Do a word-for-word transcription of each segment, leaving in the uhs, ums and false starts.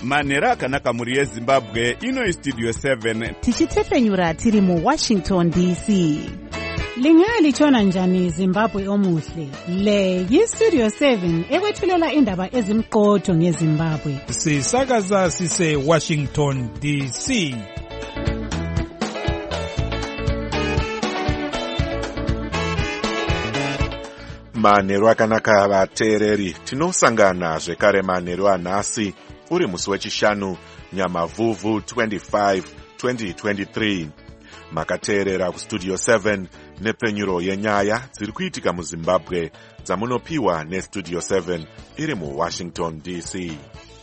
manhero akanaka mhuri yezimbabwe. Ino istudio seven tichitefenyura tiri muwashington D C. Lingalitshona njani Zimbabwe omuhle? Le yistudio seven ekwethulela indaba ezimqotho ngeZimbabwe. Sisakaza sise Washington D C. Manhero akanaka vateereri, tinosangana zvekare manhero anhasi uri musi wechishanu Nyamavhuvhu twenty-five twenty twenty-three. Makateerera kustudio seven nepenyuro yenyaya dziri kuitika muZimbabwe dzamunopiwa nestudio seven iri muWashington D C.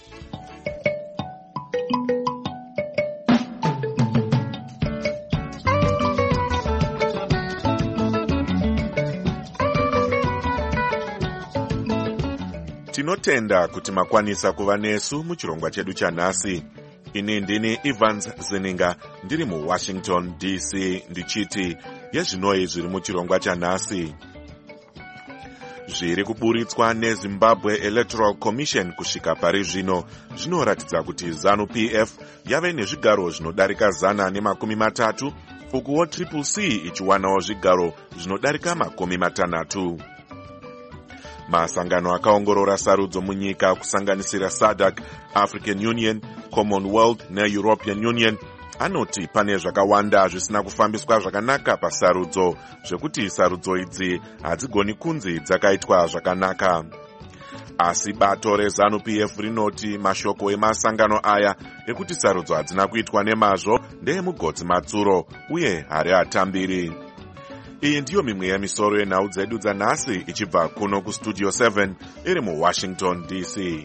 Tinotenda kuti makwanisa kuva nesu muchirongwa chedu chanhasi. Ini ndini Evans Zininga ndiri muWashington D C ndichiti yezvinoi zviri muchirongwa chanhasi. Zviri kuburitswa neZimbabwe Electoral Commission kusvika pari zvino zvinoratidza kuti ZANU-P F yave nezvigaro zvinodarika zana nemakumi matatu, ukuwo Triple C ichiwanawo zvigaro zvinodarika makumi matanhatu. Masangano akaongorora sarudzo munyika kusanganisira SADC, African Union, Commonwealth neEuropean Union anoti pane zvakawanda zvisina kufambiswa zvakanaka pasarudzo, zvekuti sarudzo idzi hadzigoni kunzi dzakaitwa zvakanaka. Asi bato reZANU-P F rinoti mashoko emasangano aya ekuti sarudzo hadzina kuitwa nemazvo ndeemugodzi matsuro uye hari atambiri. Iyi ndiyo mimwe yemisoro yenhau dzedu dzanhasi ichibva kuno kustudio seven iri muWashington D C.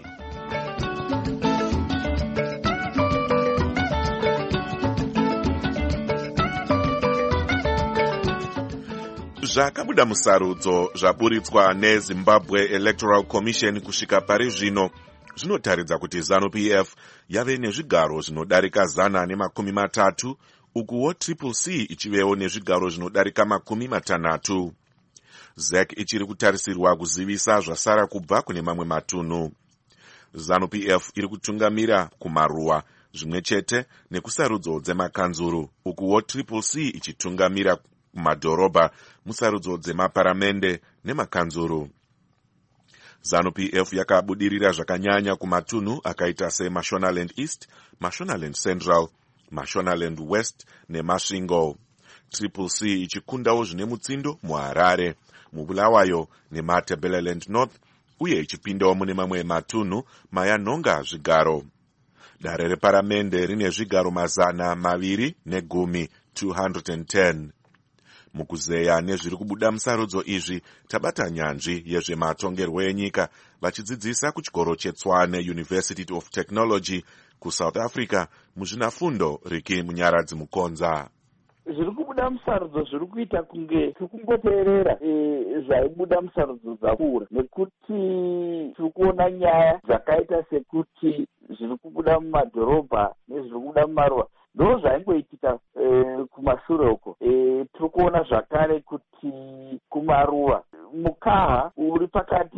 Zvakabuda musarudzo zvaburitswa neZimbabwe Electoral Commission kusvika pari zvino zvinotaridza kuti ZANU-P F yave nezvigaro zvinodarika zana nemakumi matatu, ukuwo Triple C ichivewo nezvigaro zvinodarika makumi matanhatu. Z E C ichiri kutarisirwa kuzivisa zvasara kubva kune mamwe matunhu. ZANU-P F iri kutungamira kumaruwa zvimwe chete nekusarudzo dzemakanzuru, ukuwo Triple C ichitungamira kumadhorobha musarudzo dzemaparamende nemakanzuru. ZANU-P F yakabudirira zvakanyanya kumatunhu akaita seMashonaland East, Mashonaland Central, Mashonaland West neMasvingo. Triple C ichikundawo zvine mutsindo muHarare, muBulawayo neMatabeleland North uye ichipindawo mune mamwe matunhu mayanhonga zvigaro. Dare reparamende rine zvigaro mazana maviri negumi two hundred ten. Mukuzeya nezviri kubuda musarudzo izvi tabata nyanzvi yezvematongerwo enyika vachidzidzisa kuchikoro cheTshwane University of Technology kuSouth Africa muzvinafundo Riki Munyaradzi Mukonza. Zviri kubuda musarudzo zviri kuita kunge tikungoteerera zvaibuda musarudzo dzakura, nekuti tiri kuona nyaya dzakaita sekuti zviri kubuda mumadhorobha nezviri kubuda mumaruwa ndo zvaingoitika kumashure uko. Tiri kuona zvakare kuti kumaruwa mukaha uri pakati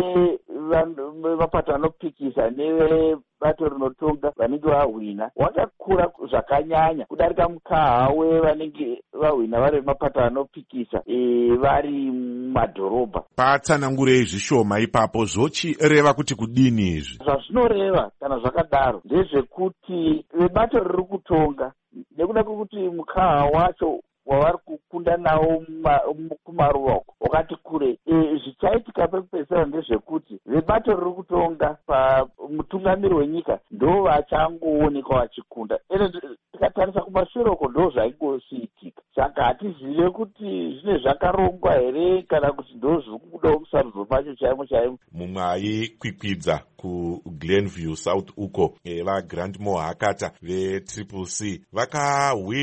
pemapato anopikisa nevebato rinotonga vanenge vahwina wakakura zvakanyanya kudarika mukaha wevanenge vahwina vari vemapato anopikisa vari mumadhorobha. Patsanangurei zvishoma ipapo zvochireva kuti kudini izvi? Zvazvinoreva kana zvakadaro ndezvekuti vebato riri kutonga nekuda kwekuti mukaha wacho wavari kukunda nawo kumaruwa uko wakati kure, zvichaitika pekupedzisira ndezvekuti vebato riri kutonga pamutungamiri wenyika ndo vachangoonekwa vachikunda. Tikatarisa kumashure uko ndo zvaingosiitika. Saka hatizive kuti zvine zvakarongwa here kana kuti ndo zviri kubudawo musarudzo pacho chaimo chaimo. Mumwe aikwikwidza kuGlenview South uko vaGrandmore Hakata veTriple C vakahwina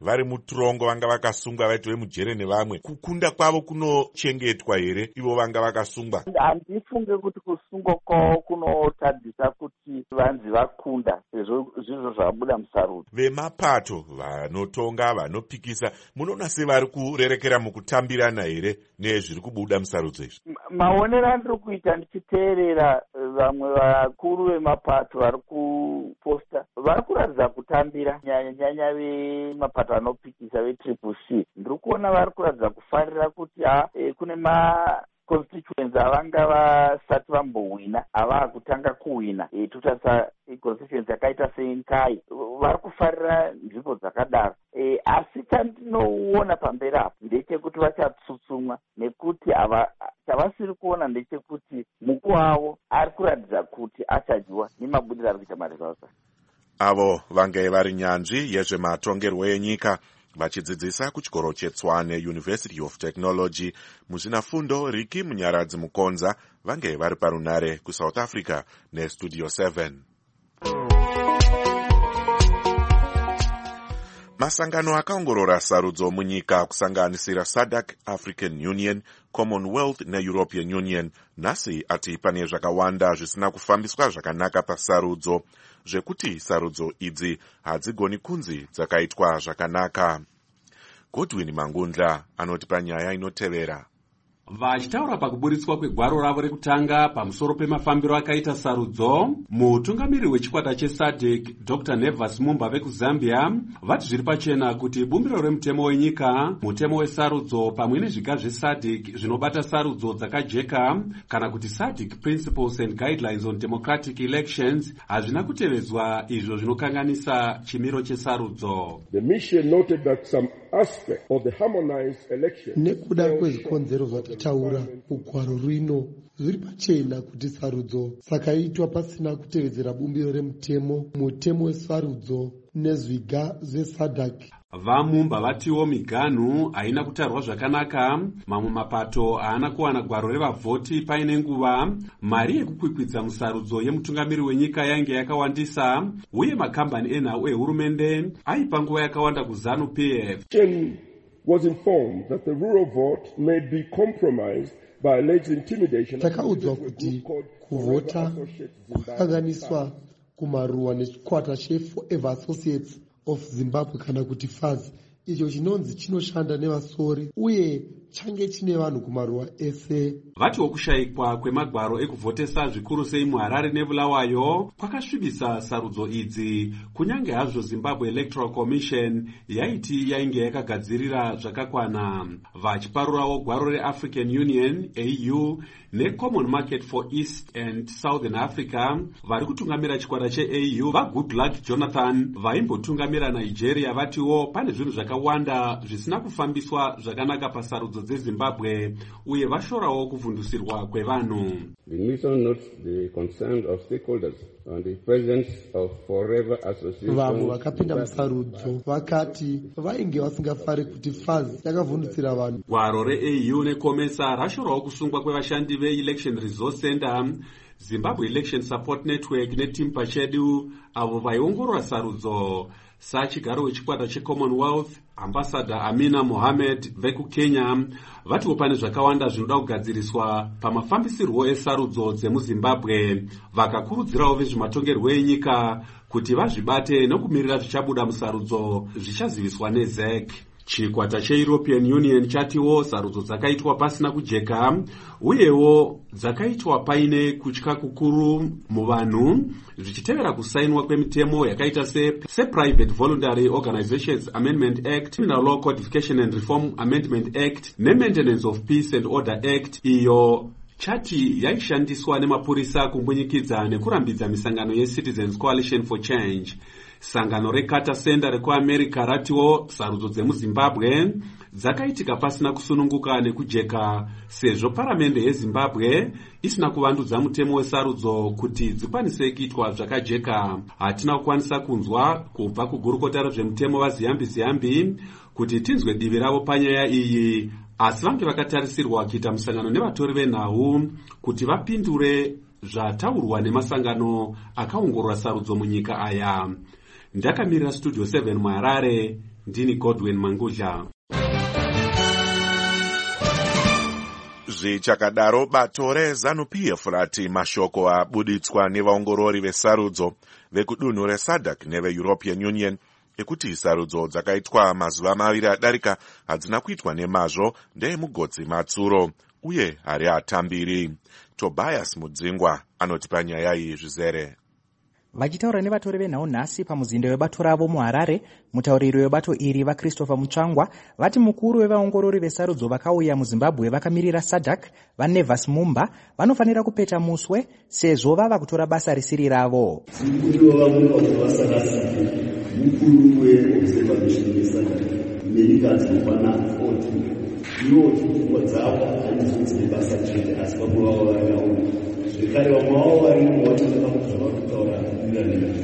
vari mutorongo vanga vakasungwa vaiti vemujere nevamwe, kukunda kwavo kunochengetwa here ivo vanga vakasungwa? Handifunge kuti kusungwa kwavo kunotadzisa kuti vanzi vakunda sezvo zvizvo zvabuda musarudzo. Vemapato vanotonga vanopikisa munoona sevari kurerekera mukutambirana here nezviri kubuda musarudzo izvi? Maonero andiri kuita ndichiteerera vamwe vakuru vemapato vari kuposta vari kuratidza kutambira nyanya vemapato anopikisa vetriple C. Ndiri kuona vari kuratidza kufarira kuti ha e, kune ma constituency avanga vasati vambowina ava kutanga kuwina e, tutarisa constituency yakaita senkai vari kufarira nzvimbo dzakadaro e, asi chandinoona pamberi apo ndechekuti vachatsutsumwa nekuti ava chavasiri kuona ndechekuti mukuru wavo ari kuratidza kuti achadyiwa nemabudiro ari kuita maresults. Avo vange vari nyanzvi yezvematongerwo enyika vachidzidzisa kuchikoro cheTswane University of Technology muzvinafundo. Riki Munyaradzi Mukonza vange vari parunare kuSouth Africa neStudio seven. Masangano akaongorora sarudzo munyika kusanganisira SADC, African Union, Commonwealth neEuropean Union nhasi ati pane zvakawanda zvisina kufambiswa zvakanaka pasarudzo, zvekuti sarudzo idzi hadzigoni kunzi dzakaitwa zvakanaka. Godwin Mangundla anoti panyaya inotevera. Vachitaura pakuburitswa kwegwaro ravo rekutanga pamusoro pemafambiro akaita sarudzo, mutungamiri wechikwata cheSADC Doctor Nevas Mumba vekuzambia vati zviri pachena kuti bumbiro remutemo wenyika, mutemo wesarudzo pamwe nezviga zveSADC zvinobata sarudzo dzakajeka kana kuti SADC Principles and Guidelines on Democratic Elections hazvina kutevezwa, izvo zvinokanganisa chimiro chesarudzo. The mission noted that some aspect of the harmonized election nekuda kwezvikonzero zvatataura ugwaro rwino zviri pachena kuti sarudzo dzakaitwa pasina kutevedzera bumbiro remutemo, mutemo wesarudzo nezviga zveSADC. Vamumba vatiwo miganhu haina kutarwa zvakanaka, mamwe mapato haana kuwana gwaro revavhoti paine nguva, mari yekukwikwidza musarudzo yemutungamiri wenyika yange yakawandisa, uye makambani enhau ehurumende aipa nguva yakawanda kuZANU-P F. was informed that the rural vote may be compromised by alleged intimidation. Takaudzwa kuti kuvhota kwakanganiswa kumaruwa nechikwata cheForever Associates of Zimbabwe kana kuti F A Z, icho chinonzi chinoshanda nevasori uye change chine vanhu kumaruwa ese. Vatiwo kushayikwa kwemagwaro ekuvhotesa zvikuru sei muHarare neBulawayo kwakasvibisa sarudzo idzi, kunyange hazvo Zimbabwe Electoral Commission yaiti yainge yakagadzirira zvakakwana. Vachiparurawo gwaro reAfrican Union A U neCommon Market for East and Southern Africa, vari kutungamira chikwata cheA U vaGoodluck Jonathan vaimbotungamira Nigeria vatiwo pane zvinhu zvakawanda zvisina kufambiswa zvakanaka pasarudzo dzeZimbabwe uye vashorawo kuvhundusirwa kwevanhu. The mission notes the concern of stakeholders on the presence of Forever Associations. Vamwe vakapinda musarudzo vakati vainge vasingafari kuti F A Z yakavhundusira vanhu. Gwaro reA U neCOMESA rashorawo kusungwa kwevashandi veElection Resource Center, Zimbabwe Election Support Network neTeam Pachedu avo vaiongorora sarudzo. Sachigaro wechikwata cheCommonwealth Ambassador Amina Mohamed vekuKenya vatiwo pane zvakawanda zvinoda kugadziriswa pamafambisirwo esarudzo dzemuZimbabwe, vakakurudzirawo vezvematongerwo enyika kuti vazvibate nokumirira zvichabuda musarudzo zvichaziviswa neZ E C. Chikwata cheEuropean Union chatiwo sarudzo dzakaitwa pasina kujeka uyewo dzakaitwa paine kutya kukuru muvanhu, zvichitevera kusainwa kwemitemo yakaita se, se Private Voluntary Organizations Amendment Act, Criminal Law Codification and Reform Amendment Act ne Maintenance of Peace and Order Act, iyo chati yaishandiswa nemapurisa kumbunyikidza nekurambidza misangano yeCitizens Coalition for Change. Sangano reCarter Center rekuAmerica ratiwo sarudzo dzemuZimbabwe dzakaitika pasina kusununguka nekujeka, sezvo paramende yeZimbabwe isina kuvandudza mutemo wesarudzo kuti dzikwanise kuitwa zvakajeka. Hatina kukwanisa kunzwa kubva kugurukota rezvemutemo vaZiyambi Ziyambi kuti tinzwe divi ravo panyaya iyi, asi vange vakatarisirwa kuita musangano nevatori venhau kuti vapindure zvataurwa nemasangano akaongorora sarudzo munyika aya. Ndakamirira Studio seven muHarare, ndini Godwin Mangudla. Zvichakadaro, bato reZANU-P F rati mashoko abuditswa nevaongorori vesarudzo vekudunhu reSADC neveEuropean Union ekuti sarudzo dzakaitwa mazuva maviri adarika hadzina kuitwa nemazvo ndeemugodzi matsuro uye hari atambiri. Tobias Mudzingwa anotipa nyaya iyi zvizere. Vachitaura nevatori venhau nhasi pamuzinda webato ravo muHarare, mutauriri webato iri vaChristopher Mutsvangwa vati mukuru wevaongorori vesarudzo vakauya muZimbabwe vakamirira SADC vaNevas Mumba vanofanira kupeta muswe sezvo vava kutora basa risiri ravo. Mukuru weobservation yeSADC America dzinokwana forty iwo chipfungwa dzavo handizoti nebasa chete asi vamwe vavo varikawo zvekare vamwe vavo varimo vachitaka kuti zvavari kutaura kuiranira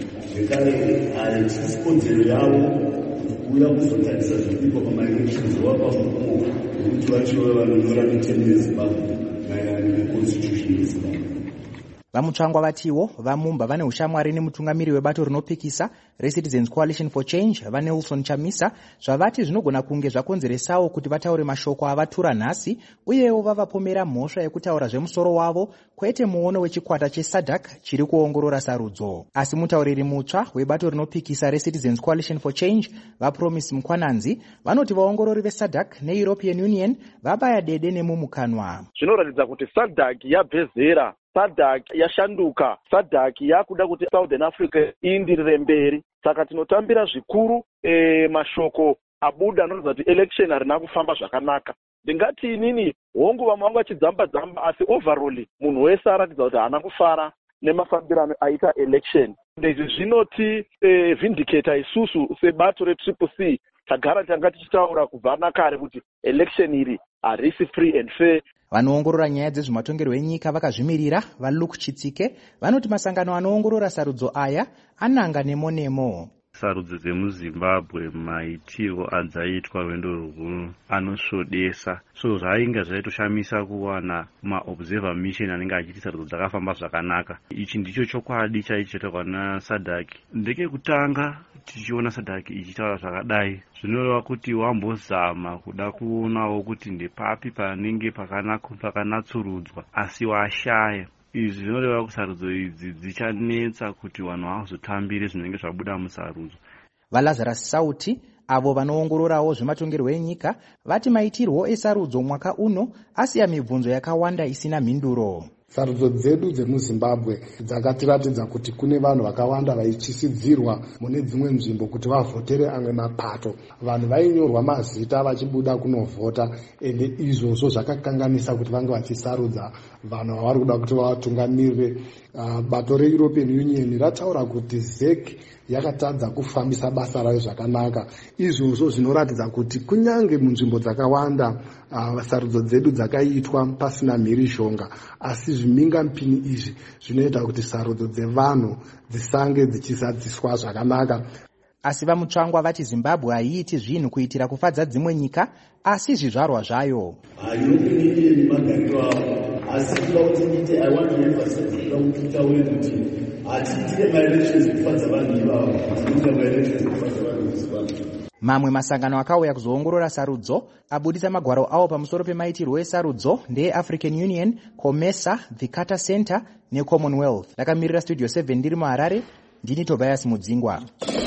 zvekare ari chisipodzero yavo kuti kuuya kuzotarisa zviripo pamaelections wavamukumo nokuti vachiva vanonyora mitemo yeZimbabwe maererano neconstitution yeZimbabwe. Vamutsvangwa vatiwo vaMumba vane ushamwari nemutungamiri webato rinopikisa reCitizens Coalition for Change vaNelson Chamisa zvavati zvinogona kunge zvakonzeresawo kuti vataure mashoko avatura nhasi uyewo vavapomera mhosva yekutaura zvemusoro wavo kwete muono wechikwata cheSADC chiri kuongorora sarudzo. Asi mutauriri mutsva webato rinopikisa reCitizens Coalition for Change vaPromise Mkwananzi vanoti vaongorori veSADC neEuropean Union vabaya dede nemumukanwa. Zvinoratidza kuti SADC yabvezera, SADC yashanduka, SADC yakuda kuti Southern Africa iindirire mberi. Saka tinotambira zvikuru e, mashoko abuda anoratidza kuti election harina kufamba zvakanaka. Ndingati inini hongu vamwe vangu vachidzamba dzamba asi overall munhu wese aratidza kuti haana kufara nemafambirano aita election. Izvi zvinoti e, vindicata isusu sebato reTriple C tagara tanga tichitaura kubva nakare kuti election iri harisi free and fair. Vanoongorora nyaya dzezvematongerwo enyika vakazvimirira vaLuke Chitsike vanoti masangano anoongorora sarudzo aya ananga nemo nemo. Sarudzo dzemuZimbabwe maitirwo adzaitwa rwendo rukuru anosvodesa, so zvainga zvaitoshamisa kuwana maobserver mission anenge achiti sarudzo dzakafamba zvakanaka. Ichi ndicho chokwadi chaichoitwa naSADC. Ndekekutanga tichiona SADC ichitaura zvakadai zvinoreva kuti wambozama kuda kuonawo kuti ndepapi panenge pakanatsurudzwa asi washaya. Izvi zvinoreva kuti sarudzo idzi dzichanetsa kuti vanhu vazotambire zvinenge zvabuda musarudzo. VaLazarus Sauti avo vanoongororawo zvematongerwo enyika vati maitirwo esarudzo mwaka uno asiya mibvunzo yakawanda isina mhinduro. Sarudzo dzedu dzemuZimbabwe dzakatiratidza kuti kune vanhu vakawanda vaichisidzirwa mune dzimwe nzvimbo kuti vavhotere amwe mapato. Vanhu vainyorwa mazita vachibuda kunovhota, ende izvozvo zvakakanganisa kuti vange vachisarudza vanhu vavari kuda kuti vavatungamirire. Uh, bato reEuropean Union rataura kuti Z E C yakatadza kufambisa basa rayo zvakanaka. Izvozvo zvinoratidza kuti kunyange munzvimbo dzakawanda uh, sarudzo dzedu dzakaitwa pasina mhirishonga, asi zviminga mpini izvi zvinoita kuti sarudzo dzevanhu dzisange dzichisadziswa zvakanaka. Asi vaMutsvangwa vati Zimbabwe haiiti zvinhu kuitira kufadza dzimwe nyika asi zvizvarwa zvayo. Ayonini magariro avo asi kuda kuti ndite I want to emphasize kuda kuti taure kuti atitire maelections kufadza vanhu ivavo, tinoita maelections kufadza vanhu muZimbabwe. Mamwe masangano akauya kuzoongorora sarudzo abudisa magwaro awo pamusoro pemaitirwo esarudzo ndeeAfrican Union, COMESA, the Carter Center neCommonwealth. Ndakamirira Studio seven ndiri muHarare, ndini Tobias Mudzingwa.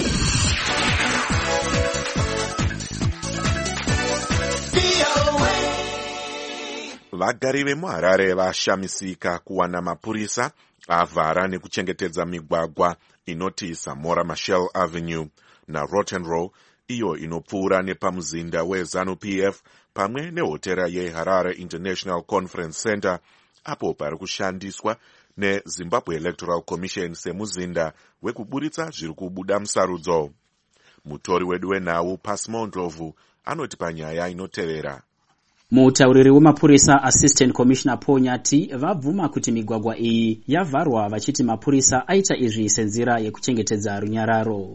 Vagari vemuHarare vashamisika kuwana mapurisa avhara nekuchengetedza migwagwa inoti Samora Machel Avenue naRotten Row, iyo inopfuura nepamuzinda weZANU-P F pamwe nehotera yeHarare International Conference Center, apo pari kushandiswa neZimbabwe Electoral Commission semuzinda wekuburitsa zviri kubuda musarudzo. Mutori wedu wenhau Pasmo Ndlovu anoti panyaya inotevera. Mutauriri wemapurisa Assistant Commissioner Ponyati vabvuma kuti migwagwa iyi yavharwa vachiti mapurisa aita izvi senzira yekuchengetedza runyararo.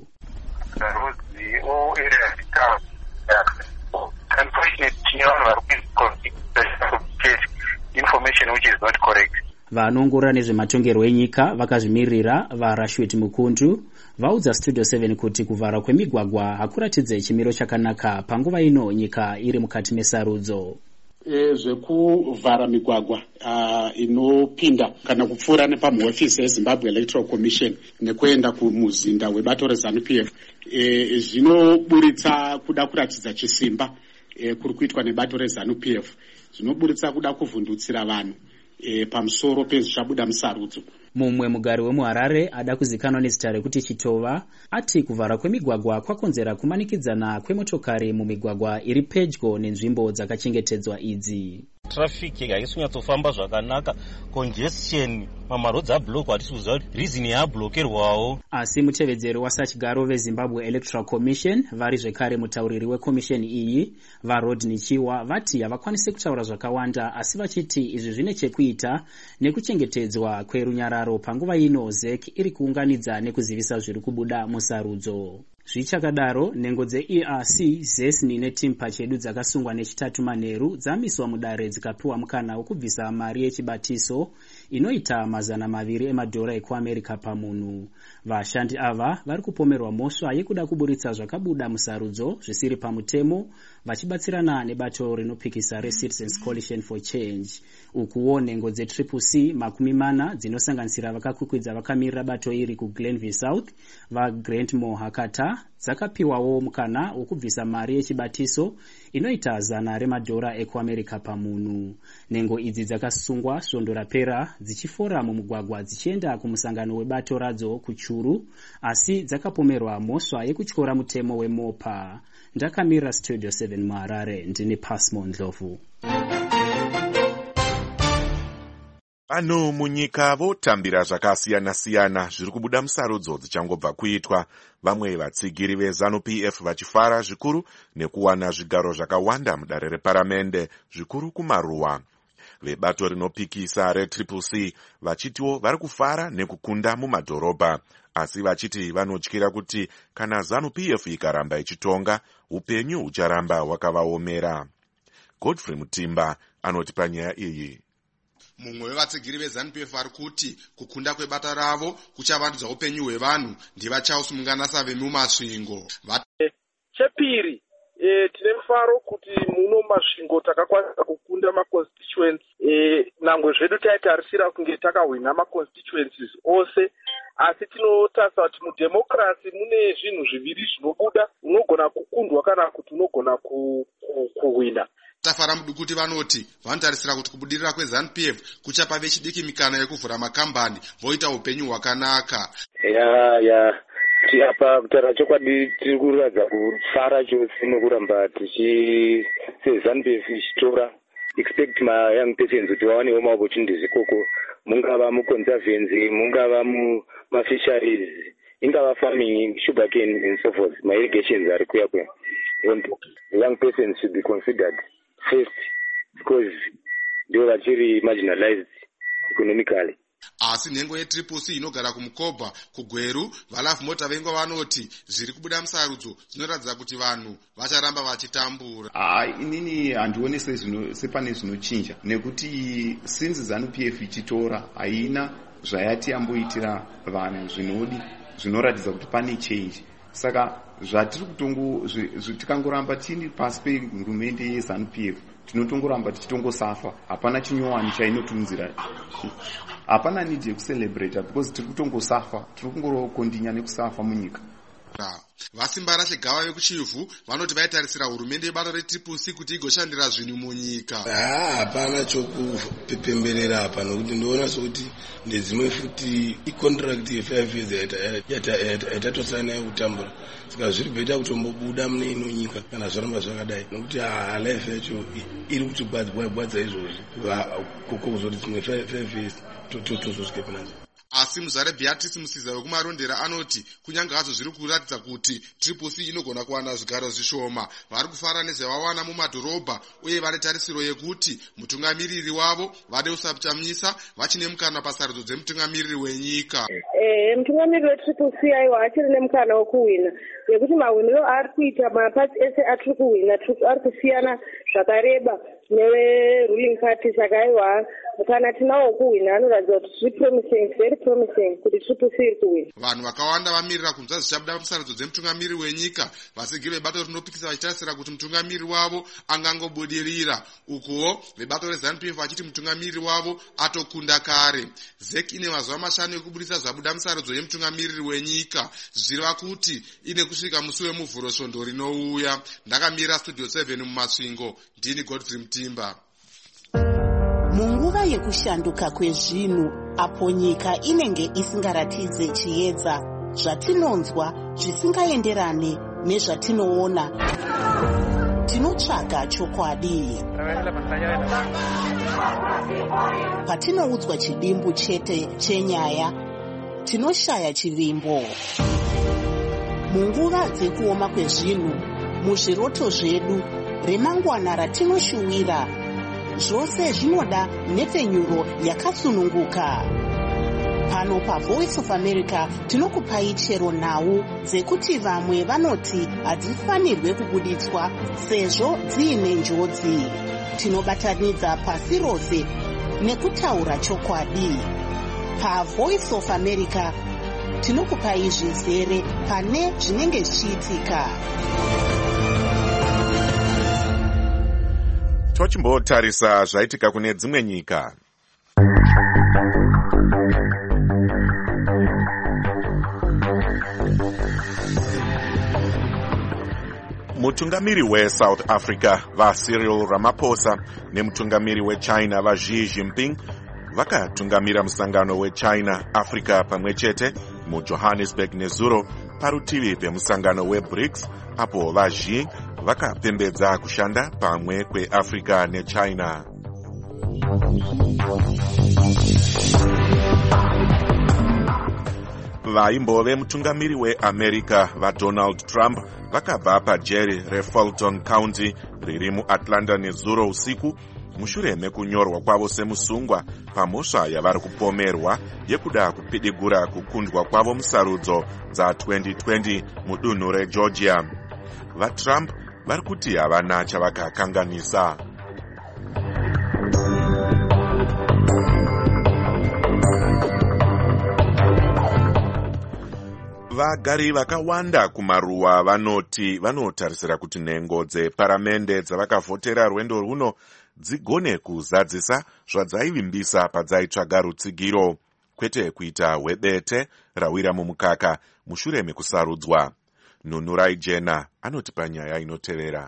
Vanoongorora nezvematongerwo enyika vakazvimirira vaRashid Mukundu vaudza Studio seven kuti kuvhara kwemigwagwa hakuratidze chimiro chakanaka panguva ino nyika iri mukati mesarudzo. E, zvekuvhara migwagwa uh, inopinda kana kupfuura nepamahofisi eZimbabwe Electoral Commission nekuenda kumuzinda webato reZANU P F e, zvinoburitsa kuda kuratidza chisimba e, kuri kuitwa nebato reZANU P F, zvinoburitsa kuda kuvhundutsira vanhu e, pamusoro pezvichabuda musarudzo. Mumwe mugari wemuHarare ada kuzikanwa nezita rekuti Chitova ati kuvhara kwemigwagwa kwakonzera kumanikidzana kwemotokari mumigwagwa iri pedyo nenzvimbo dzakachengetedzwa idzi. Traffic haisi kunyatsofamba zvakanaka, congestion, mamarodzi ablock, hatisi reason yablokerwawo. Asi mutevedzeri wasachigaro veZimbabwe Electoral Commission vari zvekare mutauriri wekomisheni iyi vaRodney Chiwa vati havakwanisi kutaura zvakawanda, asi vachiti izvi zvine chekuita nekuchengetedzwa kwerunyararo panguva ino Z E C iri kuunganidza nekuzivisa zviri kubuda musarudzo. Zvichakadaro, nhengo dze-E R C, ZESNI neTimpa chedu dzakasungwa nechitatu manheru dzamiswa mudare dzikapiwa mukana wokubvisa mari yechibatiso inoita mazana maviri emadhora ekuAmerica pamunhu. Vashandi ava vari kupomerwa mhosva yekuda kuburitsa zvakabuda musarudzo zvisiri pamutemo vachibatsirana nebato rinopikisa reCitizens Coalition for Change. Ukuwo nhengo dze-Triple C makumi mana dzinosanganisira vakakwikwidzwa vakamirira bato iri kuGlenville South vaGrantmore Hakata dzakapiwawo mukana wokubvisa mari yechibatiso inoita zana remadhora ekuAmerica pamunhu. Nhengo idzi dzakasungwa svondo rapera dzichifora mumugwagwa dzichienda kumusangano webato radzo kuChuru, asi dzakapomerwa mhosva yekutyora mutemo weMopa. Ndakamira Studio seven muHarare, ndini Pasmo Ndlovu. Ano munyika votambira zvakasiyana-siyana zviri kubuda musarudzo dzichangobva kuitwa, vamwe vatsigiri veZANU P F vachifara zvikuru nekuwana zvigaro zvakawanda mudare reparamende zvikuru kumaruwa. Vebato rinopikisa reTriple C vachitiwo vari kufara nekukunda mumadhorobha, asi vachiti vanotyira kuti kana ZANU P F ikaramba ichitonga upenyu hucharamba hwakavaomera. Godfrey Mutimba anoti panyaya iyi. Mumwe wevatsigiri veZANU P F ari kuti kukunda kwebata ravo kuchavandudza upenyu hwevanhu ndivachausumunganasa vemumasvingo. Chepiri, e, tine mufaro kuti muno masvingo takakwanisa kukunda maconstituency e, nangwe zvedu taitarisira kunge takahwina maconstituencies ose, asi tinotarisa kuti mudhemokrasi mune zvinhu zviviri zvinobuda, unogona kukundwa kana kuti unogona kuhwina. Tafara Mudukuti vanoti vanotarisira kuti kubudirira kweZANU P F kuchapa vechidiki mikana yekuvhura makambani voita upenyu hwakanaka. Ya ya tiapa kutaura chokwadi tiri kuratidza kufara chose nekuramba tichi seZANU P F ichitora expect ma young persons kuti vawanewo maopportunities ikoko, mungava muconservancy, mungava mumafisheries, ingava farming, sugarcane and so forth. My irrigations are kuya kuya. And young persons should be considered first because they are very marginalized economically. Asi nhengo yeTriple C inogara kumukobha kuGweru valafu mota vengo vanoti zviri kubuda musarudzo zvinoratidza kuti vanhu vacharamba vachitambura. Ah, inini handioni sepane zvinochinja nekuti since ZANU P F ichitora haina zvayati yamboitira vanhu zvinodi zvinoratidza kuti pane change. Saka zvatiri kutongo tikangoramba tini pasi pehurumende yeZANU P F tinotongoramba tichitongosafa, hapana chinyowani chainotunzira, hapana need yekucelebrate because tiri kutongosafa, tiri kungorokondinya nekusafa munyika. Vasimba Rashegava vekuchivhu vanoti vaitarisira hurumende yebato reTriple C kuti igoshandira zvinhu munyika. Ah, hapana chokupemberera hapa nokuti ndoona sokuti nedzimwe futi icontract ye-five years yatatosaina yekutambura, saka zviri bheta kutombobuda mune ino nyika kana zvaramba zvakadai, nokuti life yacho iri kutibwadza izvozvi koko kuzoti dzimwe five years totozosvike panazo. Asi muzare Beatrice Musiza wekumarondera anoti kunyange hazvo zviri kuratidza kuti Triple C inogona kuwana zvigaro zvishoma, vari kufara nezvavawana mumadhorobha uye vane tarisiro yekuti mutungamiriri wavo vade usapchamisa vachine mukana pasarudzo dzemutungamiriri wenyika. Eh, mutungamiriri wetriple C aiwa achiri nemukana wokuhwina nekuti mahwiniro ari kuita mapatsi ese atiri kuhwina ari kusiyana zvakareba neveruling party saka aiwa kana tinawo wokuhwina anoratidza kuti zviri promising very promising kuti triple C iri kuhwina. Vanhu vakawanda vamirira kunzwa zvichabuda musarudzo dzemutungamiriri wenyika vasigiri vebato rinopikisa vachitarisira kuti mutungamiriri wavo angangobudirira ukuwo vebato reZANU P F vachiti mutungamiriri wavo atokunda kare. Z E C ine mazuva mashanu ekubudisa zvabuda musarudzo yemutungamiriri wenyika zvichireva kuti ine kusvika musi wemuvhuro svondo rinouya. Ndakamira studio seven mumasvingo, ndini Godfrey Mutimba. Munguva yekushanduka kwezvinhu apo nyika inenge isingaratidze chiedza zvatinonzwa zvisingaenderane nezvatinoona, tinotsvaga chokwadi. Patinoudzwa chidimbu chete chenyaya, tinoshaya chivimbo. Munguva dzekuoma kwezvinhu, muzviroto zvedu, remangwana ratinoshuwira, zvose zvinoda nhepfenyuro yakasununguka. Pano paVoice of America tinokupai chero nhau dzekuti vamwe vanoti hadzifanirwe kubuditswa sezvo dziine njodzi. Tinobatanidza pasi rose nekutaura chokwadi. PaVoice of America tinokupai zvizere pane zvinenge zvichiitika. Tochimbotarisa zvaitika kune dzimwe nyika. Mutungamiri weSouth Africa vaCyril Ramaphosa nemutungamiri weChina vaXi Jinping vakatungamira musangano weChina Africa pamwechete muJohannesburg nezuro parutivi pemusangano weBRICS, apo vaXi vakapembedza kushanda pamwe kweAfrica neChina. Vaimbove mutungamiri weAmerica vaDonald Trump vakabva paJerry reFulton County riri muAtlanta nezuro usiku mushure mekunyorwa kwavo semusungwa pamhosva yavari kupomerwa yekuda kupidigura kukundwa kwavo musarudzo dza twenty twenty mudunhu reGeorgia. VaTrump vari kuti havana chavakakanganisa. Vagari vakawanda kumaruwa vanoti vanotarisira kuti nhengo dzeparamende dzavakavhotera rwendo runo dzigone kuzadzisa zvadzaivimbisa padzaitsvaga rutsigiro, kwete kuita hwebete rawira mumukaka mushure mekusarudzwa. Nunurai Jena anoti panyaya inotevera.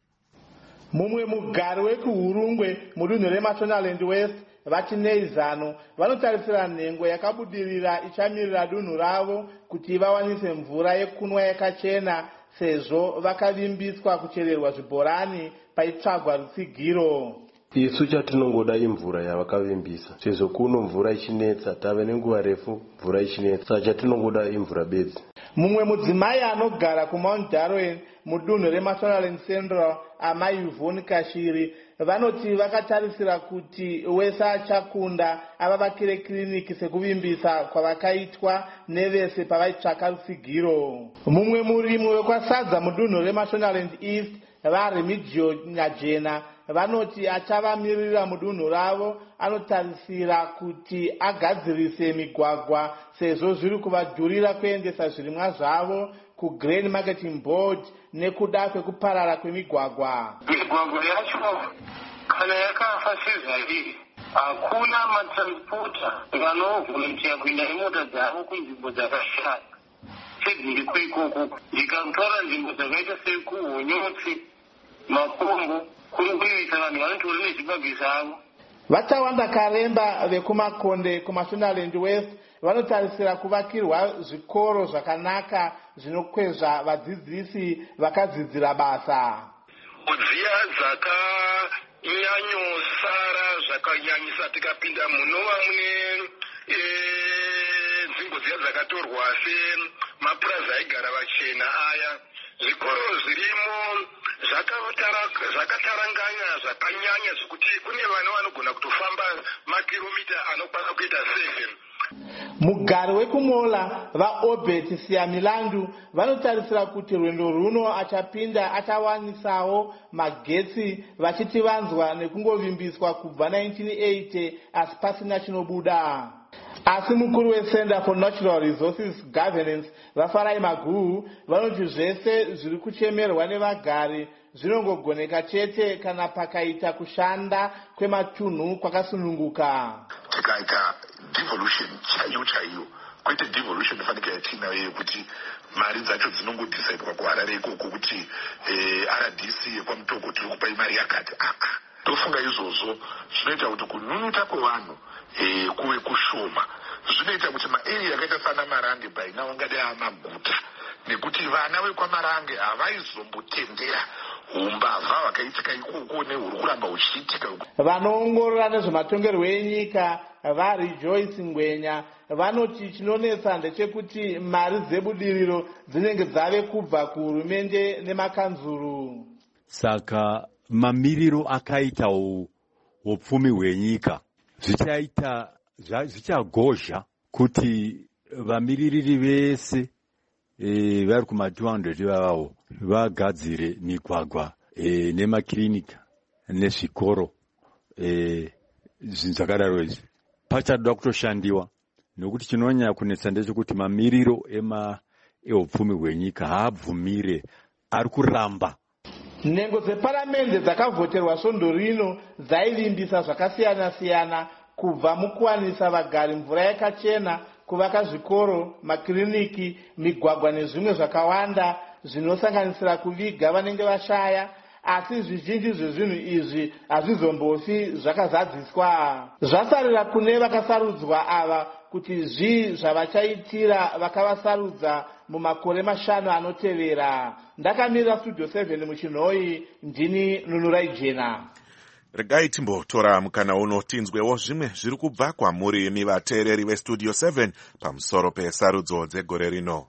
Mumwe mugari wekuhurungwe mudunhu reMashonaland West vachinei zano vanotarisira nhengo yakabudirira ichamirira dunhu ravo kuti vawanise mvura yekunwa yakachena sezvo vakavimbiswa kuchererwa zvibhorani paitsvagwa rutsigiro. Isu chatinongoda imvura yavakavimbisa sezvo kuno mvura ichinetsa, tave nenguva refu mvura ichinetsa, saka chatinongoda imvura bedzi. Mumwe mudzimai anogara kuMount Darwin mudunhu reMashonaland Central, amai Yvonne Kashiri, vanoti vakatarisira kuti wese achakunda avavakire kiriniki sekuvimbisa kwavakaitwa nevese pavaitsvaka rutsigiro. Mumwe murimi wekwasadza mudunhu reMashonaland East vaRemigio Nyajena vanoti achavamirira mudunhu ravo anotarisira kuti agadzirise migwagwa sezvo zviri kuvadhurira kuendesa zvirimwa zvavo kuGrain Marketing Board nekuda kwekuparara kwemigwagwa. Migwagwa yacho kana yakafa sezvairi, hakuna matranspota vanovhunitira kuenda nemota dzavo kunzvimbo dzakashaya sedziri kwaikoko. Ndikatora nzvimbo dzakaita sekuhonyotsi, Makombo, kuri kuita vanhu vanotori nezvibage zvavo. Vachawanda Karemba vekumakonde kuMashonaland West vanotarisira kuvakirwa zvikoro zvakanaka zvinokwezva vadzidzisi vakadzidzira basa. Dziya dzakanyanyosara zvakanyanyisa tikapinda munova mune nzvimbo dziya dzakatorwa semapurazi aigara vachena aya, zvikoro zvirimo zvakataranganya zvakanyanya zvokuti kune vana vanogona kutofamba makiromita anokwana kuita seven. mugari wekumola vaobert siyamilandu vanotarisira kuti rwendo runo achapinda achawanisawo magetsi vachiti vanzwa nekungovimbiswa kubva nineteen eighty asi pasina chinobuda. Asi mukuru weCenter for Natural Resources Governance vafarai maguhu vanoti zvese zviri kuchemerwa nevagari zvinongogoneka chete kana pakaita kushanda kwematunhu kwakasununguka. Tikaita devolution chaiyo chaiyo kwete devolution inofanika yatina yekuti mari dzacho dzinongodhisaidwa kuharare ikoko kuti R D C yekwamutoko tiri kupa mari yakati aa tofunga izvozvo zvinoita kuti kununuta kwevanhu kuve kushoma. Zvinoita kuti maeria yakaita sana Marange baina wangadai amaguta nekuti vana vekwamarange havaizombotendera umbavha hwakaitika ikoko nehuri kuramba huchiitika. Vanoongorora nezvematongerwo enyika vaRejoice Ngwenya vanoti chinonetsa ndechekuti mari dzebudiriro dzinenge dzave kubva kuhurumende nemakanzuru. Saka mamiriro akaita upfumi hwenyika zvichaita zvichagozha kuti vamiririri vese e, vari kuma two hundred vavo vagadzire migwagwa e, nemakirinika nezvikoro e, zvinhu zvakadaro izvi pachada kutoshandiwa nokuti chinonyanya kunetsa ndechekuti mamiriro ema eupfumi hwenyika haabvumire ari kuramba. Nhengo dzeparamende dzakavhoterwa svondo rino dzaivimbisa zvakasiyana siyana kubva mukuwanisa vagari mvura yakachena, kuvaka zvikoro, makiriniki, migwagwa nezvimwe zvakawanda zvinosanganisira kuviga vanenge vashaya, asi zvizhinji zvezvinhu izvi hazvizombofi zvakazadziswa. Zvasarira kune vakasarudzwa ava kuti zvii zvavachaitira vakavasarudza mumakore mashanu anotevera. Ndakamira Studio seven muchinhoi, ndini Nunurai Jena. Regai timbotora mukana uno tinzwewo zvimwe zviri kubva kwamuri imi vateereri veStudio seven pamusoro pesarudzo dzegore rino.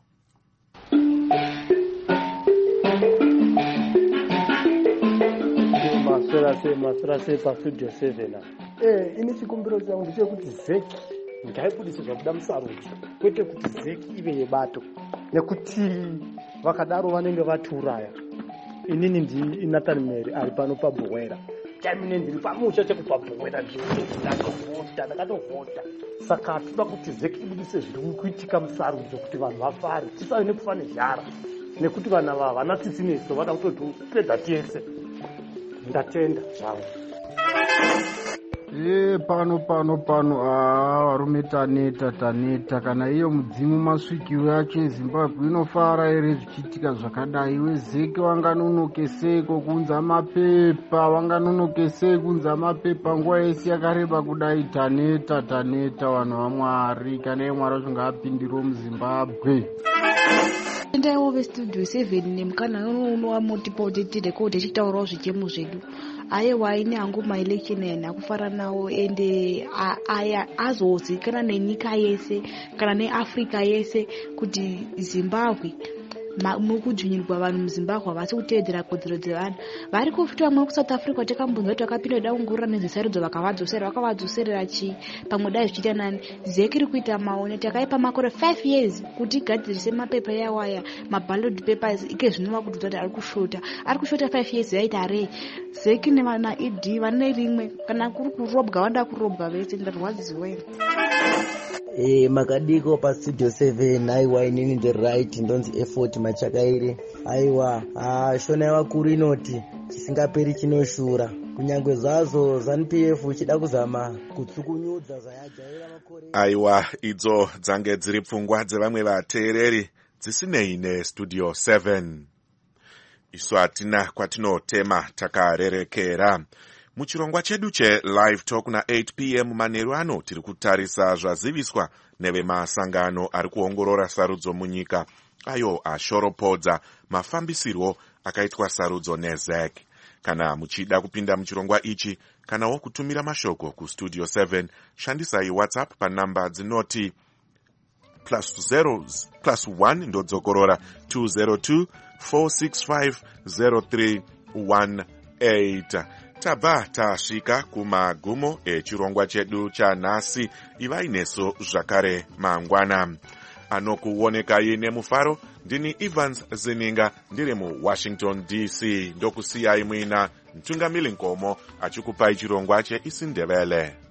Masora se masora se paStudio seven. Eh, ini chikumbiro changu ndechekuti zeki ngaibudise zvakuda musarudzo, kwete kuti zeki ive yebato, nekuti vakadaro vanenge vatiuraya. Inini ndi Nathan Mary ari pano paBhowera. Chamine ndiri pamusha chekupabhowera ndakatovhota ndakatovhota saka hatiba kuti zeki ibudise zviri kuitika musarudzo kuti vanhu vafare tisave nekufa nezhara nekuti vana vava vana tisineso vada kutopedza tese. Ndatenda zvangu. E pano pano pano ah varume taneta taneta kana iyo mudzimu masvikiro yacho eZimbabwe inofara ere zvichiitika zvakadai. Wezeki wanganonokeseko kunza mapepa wanganonokeseko kunza mapepa nguva yese yakareba kudai. Taneta taneta vanhu vaMwari, kana yeMwari wacho ngaapindiro muZimbabwe. Ndaiwo veStudio seven nemukana uno wamotipotitire kuti tichitaurawo zvichemo zvedu. Aiwa ine hangu maelection ena kufara nawo ende aya azozikanwa nenyika yese kana neAfrica yese kuti Zimbabwe mukudzvinyirwa vanhu muZimbabwe vasi kuteedzera kodzero dzevanhu vari kufita vamwe kuSouth Africa takambonzwa kuti vakapinda kuda kungurura nezvesarudzo vakavadzosera vakavadzoserera chi pamwe dai zvichiita nani. Zeki iri kuita maone takaipa makore five years kuti igadzirise mapepa yawaya maballot papers ike zvinova kuti kuti ari kushota ari kushota five years yaita rei. Zeki nevana E D vane rimwe kana kuri kurobwa vanda kurobwa vese ndarwadziwe. Eh makadiko paStudio seven. Aiwa inini the right ndonzi effort machakaire. Aiwa ah shona vakuru inoti chisingaperi chinoshura kunyangwe zvazo ZANU P F uchida kuzama kutsukunyudza zvayajaira makore. Aiwa idzo dzange dziri pfungwa dzevamwe vateereri dzisinei neStudio seven. Isu hatina kwatinotema takarerekera. Muchirongwa chedu cheLive Talk na eight p m manheru ano tiri kutarisa zvaziviswa nevemasangano ari kuongorora sarudzo munyika ayo ashoropodza mafambisirwo akaitwa sarudzo neZek. Kana muchida kupinda muchirongwa ichi kanawo kutumira mashoko kuStudio seven shandisai WhatsApp panamba dzinoti plus zero plus one ndodzokorora two zero two four six five zero three one eight. tabva tasvika kumagumo echirongwa chedu chanhasi. Ivai neso zvakare mangwana. Anokuonekai nemufaro ndini Evans Zininga ndiri muWashington D C. Ndokusiyai muina Mtungamili Nkomo achikupai chirongwa cheIsiNdebele.